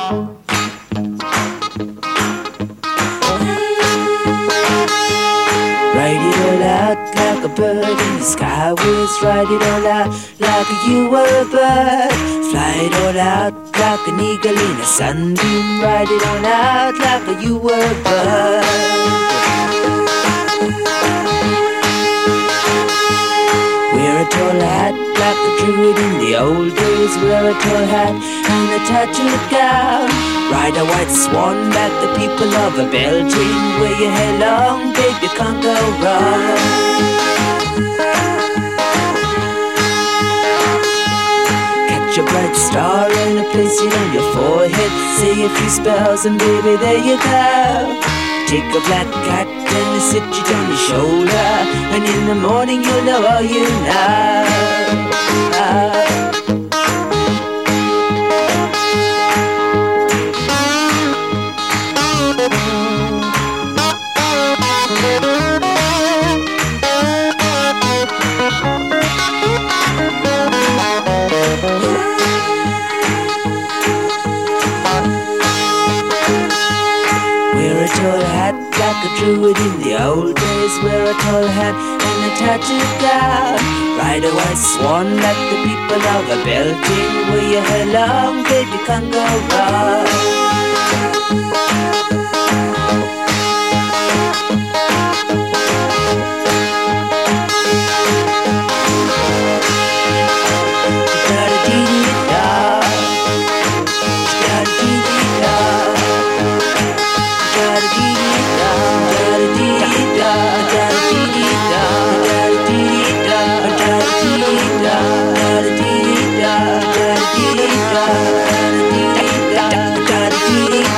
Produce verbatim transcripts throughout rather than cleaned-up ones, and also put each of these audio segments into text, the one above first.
Write it all out like a bird in the sky was. Write it all out like you were a bird. Fly it all out like an eagle in a sunbeam. Write it all out like you were a bird. Wear a tall hat like a druid in the old days. Wear a tall hat and a tattooed gown. Ride a white swan like the people of a Belgium. Wear your hair long, babe, you can't go wrong. Catch a bright star and place it on your forehead. Say a few spells and baby, there you go. Take a black cat and sit it on your shoulder, and in the morning you'll know all you know. Wear a tall hat like a druid in the old days. Wear a tall hat and a tattooed gown. Ride a white swan like the people of a Belgium. Wear your hair long, babe, you can't go wrong.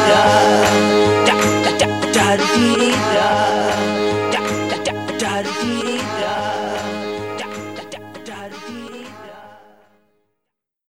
Da da dee da, da da da da dee.